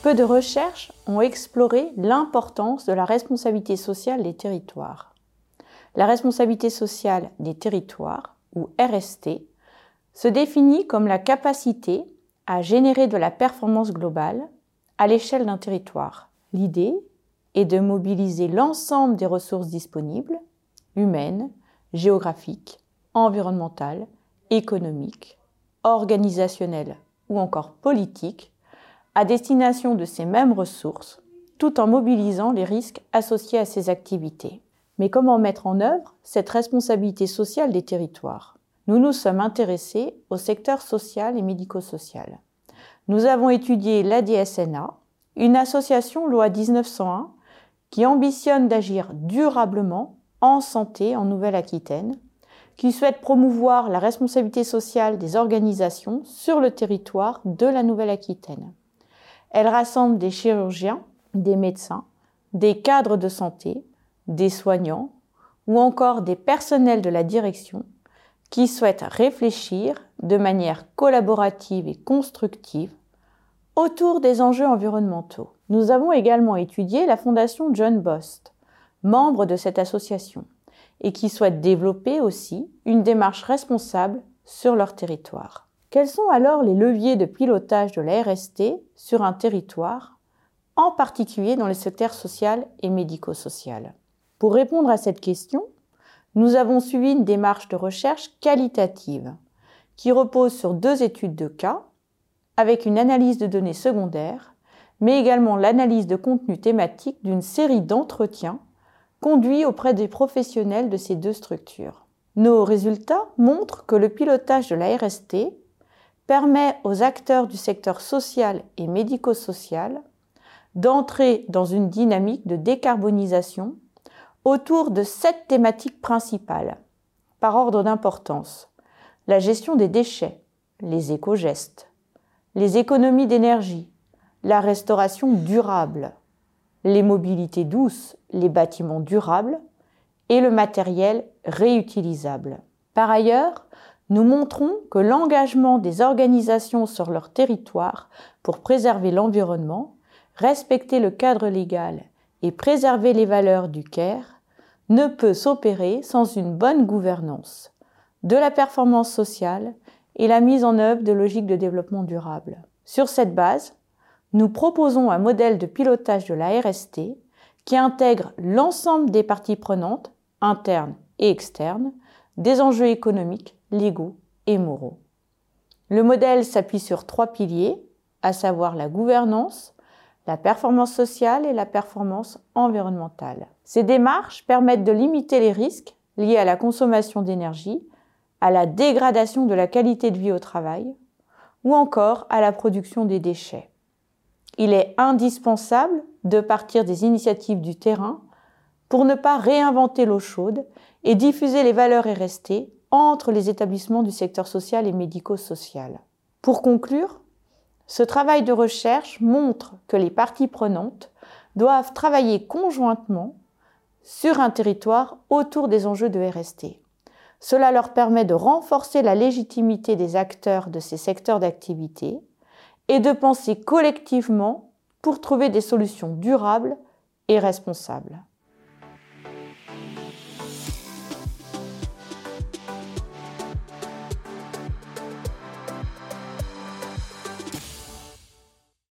Peu de recherches ont exploré l'importance de la responsabilité sociale des territoires. La responsabilité sociale des territoires, ou RST, se définit comme la capacité à générer de la performance globale à l'échelle d'un territoire. L'idée est de mobiliser l'ensemble des ressources disponibles, humaines, géographiques, environnementales, économiques, organisationnelles ou encore politiques, à destination de ces mêmes ressources, tout en mobilisant les risques associés à ces activités. Mais comment mettre en œuvre cette responsabilité sociale des territoires ? Nous nous sommes intéressés au secteur social et médico-social. Nous avons étudié l'ADSNA, une association loi 1901 qui ambitionne d'agir durablement en santé en Nouvelle-Aquitaine, qui souhaite promouvoir la responsabilité sociale des organisations sur le territoire de la Nouvelle-Aquitaine. Elle rassemble des chirurgiens, des médecins, des cadres de santé, des soignants ou encore des personnels de la direction qui souhaitent réfléchir de manière collaborative et constructive autour des enjeux environnementaux. Nous avons également étudié la Fondation John Bost, membre de cette association, et qui souhaite développer aussi une démarche responsable sur leur territoire. Quels sont alors les leviers de pilotage de la RST sur un territoire, en particulier dans les secteurs social et médico-social ? Pour répondre à cette question, nous avons suivi une démarche de recherche qualitative qui repose sur 2 études de cas, avec une analyse de données secondaires, mais également l'analyse de contenu thématique d'une série d'entretiens conduits auprès des professionnels de ces 2 structures. Nos résultats montrent que le pilotage de la RST permet aux acteurs du secteur social et médico-social d'entrer dans une dynamique de décarbonisation autour de 7 thématiques principales, par ordre d'importance: la gestion des déchets, les éco-gestes, les économies d'énergie, la restauration durable, les mobilités douces, les bâtiments durables et le matériel réutilisable. Par ailleurs, nous montrons que l'engagement des organisations sur leur territoire pour préserver l'environnement, respecter le cadre légal et préserver les valeurs du CARE ne peut s'opérer sans une bonne gouvernance, de la performance sociale et la mise en œuvre de logiques de développement durable. Sur cette base, nous proposons un modèle de pilotage de la RST qui intègre l'ensemble des parties prenantes, internes et externes, des enjeux économiques, légaux et moraux. Le modèle s'appuie sur 3 piliers, à savoir la gouvernance, la performance sociale et la performance environnementale. Ces démarches permettent de limiter les risques liés à la consommation d'énergie, à la dégradation de la qualité de vie au travail ou encore à la production des déchets. Il est indispensable de partir des initiatives du terrain pour ne pas réinventer l'eau chaude et diffuser les valeurs RST entre les établissements du secteur social et médico-social. Pour conclure, ce travail de recherche montre que les parties prenantes doivent travailler conjointement sur un territoire autour des enjeux de RST. Cela leur permet de renforcer la légitimité des acteurs de ces secteurs d'activité et de penser collectivement pour trouver des solutions durables et responsables.